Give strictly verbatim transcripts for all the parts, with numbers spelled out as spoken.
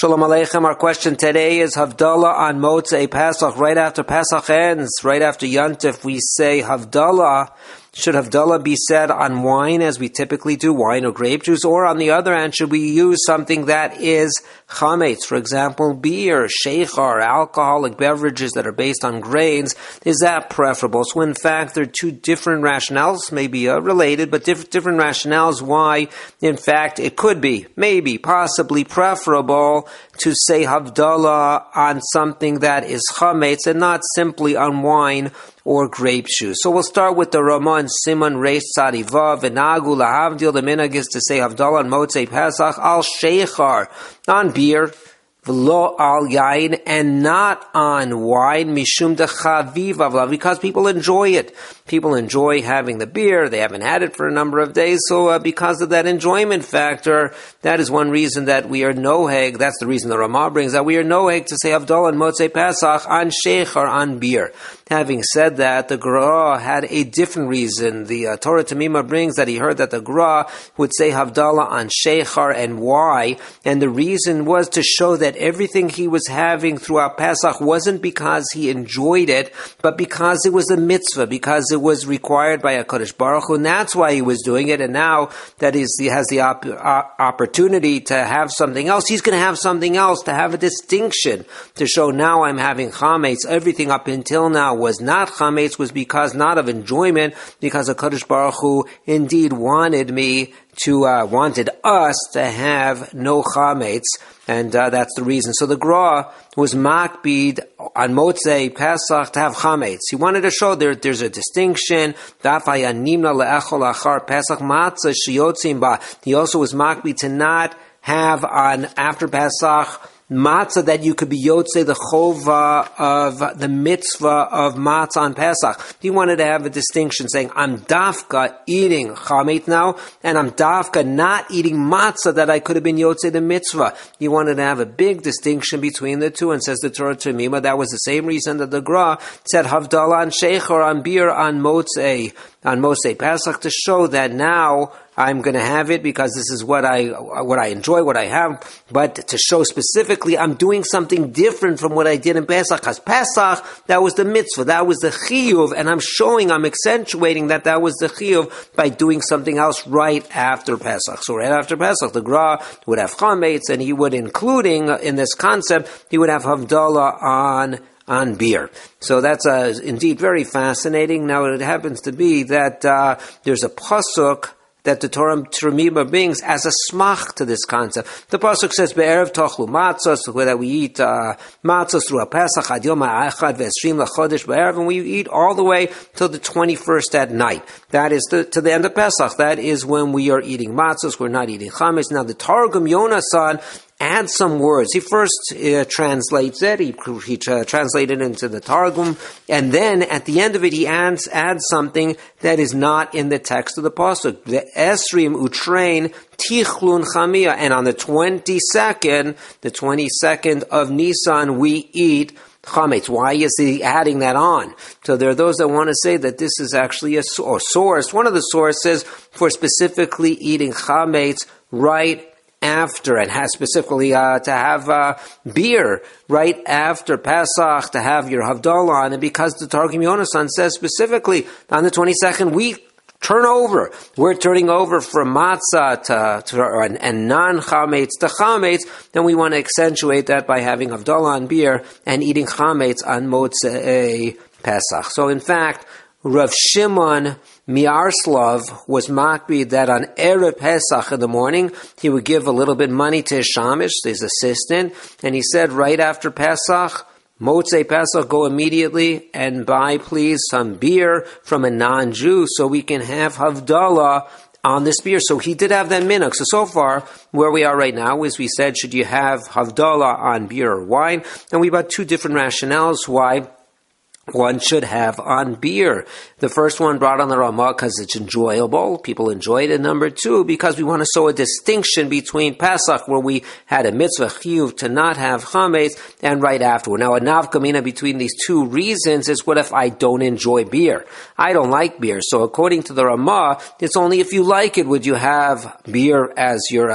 Shalom Aleichem. Our question today is Havdalah on Motzei Pesach. Right after Pesach ends, right after Yontif, we say Havdalah. Should Havdalah be said on wine as we typically do, wine or grape juice? Or on the other hand, should we use something that is chametz? For example, beer, sheikhar, alcoholic beverages that are based on grains. Is that preferable? So in fact, there are two different rationales, maybe uh, related, but diff- different rationales why, in fact, it could be, maybe, possibly preferable to say Havdalah on something that is chametz and not simply on wine or grape juice. So we'll start with the Ramah and Simon Reish Tzadi Vav and Nagu Lahavdil. The minhag is to say Havdalah on Motzei Pesach al sheikhar, on beer, v'lo al yain, and not on wine, mishum dechaviv avlav, because people enjoy it. People enjoy having the beer. They haven't had it for a number of days, so uh, because of that enjoyment factor, that is one reason that we are noheg. That's the reason the Ramah brings that we are noheg to say Havdalah on Motzei Pesach on sheikhar, on beer. Having said that, the Gra had a different reason. The uh, Torah Tamima brings that he heard that the Gra would say Havdalah on sheikhar, and why? And the reason was to show that everything he was having throughout Pesach wasn't because he enjoyed it, but because it was a mitzvah, because it was required by HaKadosh Baruch Hu, and that's why he was doing it. And now that he's, he has the op- uh, opportunity to have something else, he's going to have something else, to have a distinction, to show now I'm having chametz. Everything up until now was not chametz, was because not of enjoyment, because HaKadosh Baruch Hu indeed wanted me to, uh, wanted us to have no chametz, and uh, that's the reason. So the Gra was makbid on Motzei Pesach to have chametz. He wanted to show there, there's a distinction. He also was makbid to not have on after Pesach matzah that you could be yotzei the chova of the mitzvah of matzah on Pesach. He wanted to have a distinction, saying I'm dafka eating chametz now, and I'm dafka not eating matzah that I could have been yotzei the mitzvah. He wanted to have a big distinction between the two, and says the Torah Tamima, that was the same reason that the Gra said Havdalah on sheikhar, on beer, on motzei, on Motzei Pesach, to show that now I'm going to have it because this is what I what I enjoy, what I have, but to show specifically I'm doing something different from what I did in Pesach, because Pesach, that was the mitzvah, that was the chiyuv, and I'm showing, I'm accentuating that that was the chiyuv by doing something else right after Pesach. So right after Pesach, the Gra would have chametz, and he would, including in this concept, he would have Havdalah on on beer. So that's uh, indeed very fascinating. Now it happens to be that uh, there's a pasuk that the Torah Tamima brings as a smach to this concept. The pasuk says, "Be'erev tochlu matzos," that we eat uh, matzos through a Pesach ad yom ha'echad ve'esrim lachodesh be'erev, and we eat all the way till the twenty-first at night. That is the, to the end of Pesach. That is when we are eating matzos. We're not eating chametz. Now the Targum Yonasan adds some words. He first uh, translates it. He, he uh, translated it into the Targum, and then at the end of it, he adds adds something that is not in the text of the pasuk. The esrim utrain tichlun chamia, and on the twenty-second, the twenty-second of Nisan, we eat chametz. Why is he adding that on? So there are those that want to say that this is actually a or source, one of the sources for specifically eating chametz right after, and has specifically uh, to have uh, beer right after Pesach, to have your Havdalah on, and because the Targum Yonasan says specifically on the twenty-second we turn over. We're turning over from matzah to, to and, and non-chametz to chametz, then we want to accentuate that by having Havdalah on beer and eating chametz on Motzei Pesach. So in fact, Rav Shimon Miarslav was makbid that on Erev Pesach in the morning, he would give a little bit money to his shamish, his assistant, and he said right after Pesach, Motzei Pesach, go immediately and buy, please, some beer from a non-Jew so we can have Havdalah on this beer. So he did have that minhag. So, so far, where we are right now is we said, should you have Havdalah on beer or wine? And we got two different rationales why one should have on beer. The first one brought on the Ramah because it's enjoyable. People enjoy it. And number two, because we want to show a distinction between Pesach, where we had a mitzvah chiyuv to not have chametz, and right afterward. Now, a nafkamina between these two reasons is, what if I don't enjoy beer? I don't like beer. So according to the Ramah, it's only if you like it would you have beer as your uh,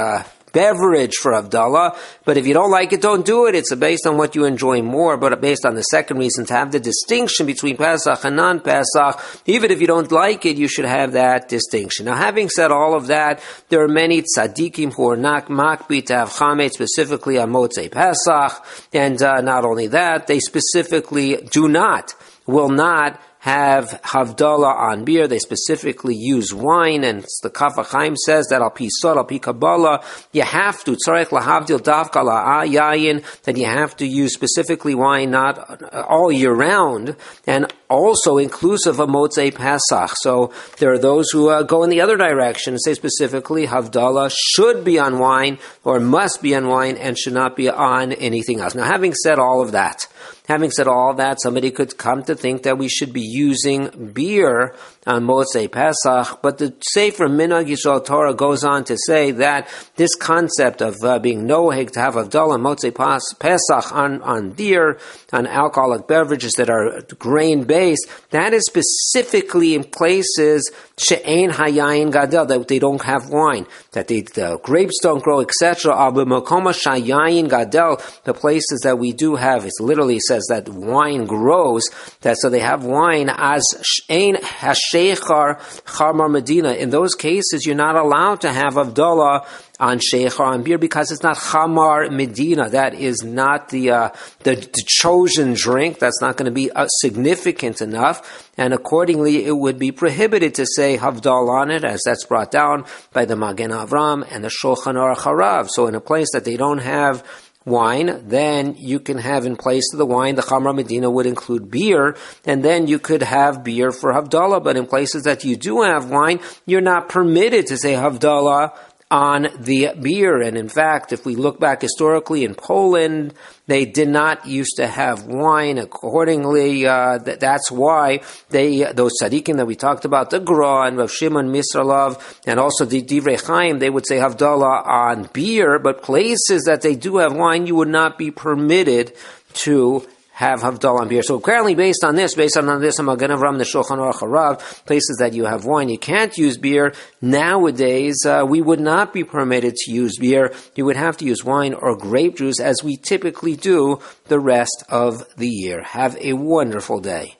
beverage for Havdalah. But if you don't like it, don't do it. It's based on what you enjoy more, but based on the second reason, to have the distinction between Pesach and non-Pesach. Even if you don't like it, you should have that distinction. Now, having said all of that, there are many tzaddikim who are not makbi to have chametz specifically on Motzei Pesach, and uh, not only that, they specifically do not, will not have Havdalah on beer. They specifically use wine, and the Kaf HaChaim says that al pi sod, al pi Kabbalah, you have to, tzarech lahavdil davka la'ayayin, that you have to use specifically wine, not all year round, and also inclusive of Motzei Pesach. So there are those who uh, go in the other direction and say specifically Havdalah should be on wine, or must be on wine, and should not be on anything else. Now, having said all of that, Having said all that, somebody could come to think that we should be using beer on Motzei Pesach, but the Sefer Minhag Yisrael Torah goes on to say that this concept of uh, being noheg to have Havdalah on Motzei Pesach on, on beer, on alcoholic beverages that are grain-based, that is specifically in places she'ein hayayin gadel, that they don't have wine, that they, the grapes don't grow, et cetera. Ab'makoma shayayin gadel, the places that we do have, it literally says that wine grows, that so they have wine as she'ein hasheichar charmar medina. In those cases, you're not allowed to have Havdalah on sheichar, on beer, because it's not chamar medina. That is not the, uh, the the chosen drink. That's not going to be uh, significant enough, and accordingly, it would be prohibited to say Havdalah on it, as that's brought down by the Magen Avram and the Shulchan Aruch Harav. So in a place that they don't have wine, then you can have in place of the wine, the Chamra Medina would include beer, and then you could have beer for Havdalah. But in places that you do have wine, you're not permitted to say Havdalah on the beer. And in fact, if we look back historically in Poland, they did not used to have wine. Accordingly, uh, th- that's why they, those tzaddikim that we talked about, the Gra and Rav Shimon Misralov, and also the Divrei Chaim, they would say Havdalah on beer, but places that they do have wine, you would not be permitted to have Havdalah on beer. So apparently based on this, based on this, Magen Avram, the Shulchan Aruch Harav, places that you have wine, you can't use beer. Nowadays, uh, we would not be permitted to use beer. You would have to use wine or grape juice, as we typically do the rest of the year. Have a wonderful day.